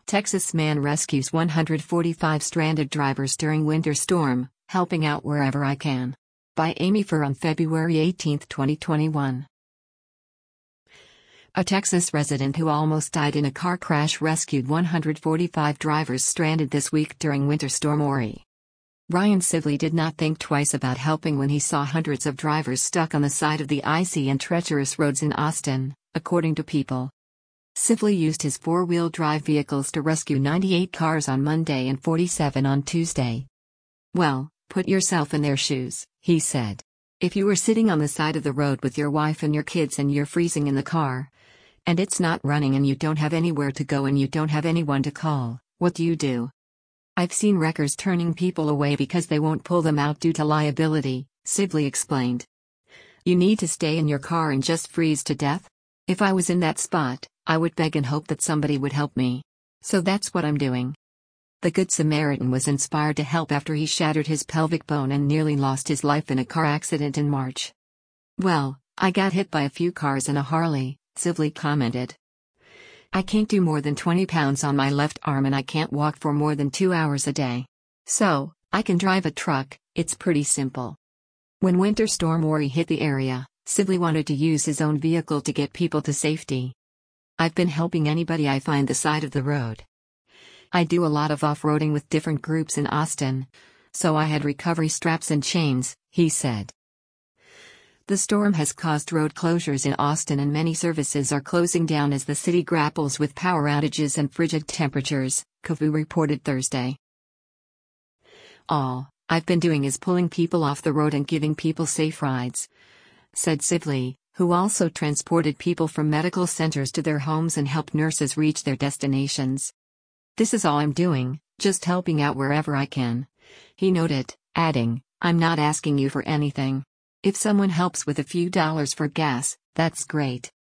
Texas man rescues 145 stranded drivers during winter storm, helping out wherever I can. By Amy Furr on February 18, 2021. A Texas resident who almost died in a car crash rescued 145 drivers stranded this week during Winter Storm Uri. Ryan Sibley did not think twice about helping when he saw hundreds of drivers stuck on the side of the icy and treacherous roads in Austin, according to People. Sibley used his four-wheel drive vehicles to rescue 98 cars on Monday and 47 on Tuesday. "Well, put yourself in their shoes," he said. "If you were sitting on the side of the road with your wife and your kids and you're freezing in the car, and it's not running and you don't have anywhere to go and you don't have anyone to call, what do? I've seen wreckers turning people away because they won't pull them out due to liability," Sibley explained. "You need to stay in your car and just freeze to death? If I was in that spot, I would beg and hope that somebody would help me. So that's what I'm doing." The Good Samaritan was inspired to help after he shattered his pelvic bone and nearly lost his life in a car accident in March. "Well, I got hit by a few cars and a Harley," Sibley commented. "I can't do more than 20 pounds on my left arm and I can't walk for more than 2 hours a day. So, I can drive a truck, it's pretty simple." When Winter Storm Uri hit the area, Sibley wanted to use his own vehicle to get people to safety. "I've been helping anybody I find the side of the road. I do a lot of off-roading with different groups in Austin, so I had recovery straps and chains," he said. The storm has caused road closures in Austin and many services are closing down as the city grapples with power outages and frigid temperatures, KVUE reported Thursday. "All I've been doing is pulling people off the road and giving people safe rides," said Sibley, who also transported people from medical centers to their homes and helped nurses reach their destinations. "This is all I'm doing, just helping out wherever I can," he noted, adding, "I'm not asking you for anything. If someone helps with a few dollars for gas, that's great.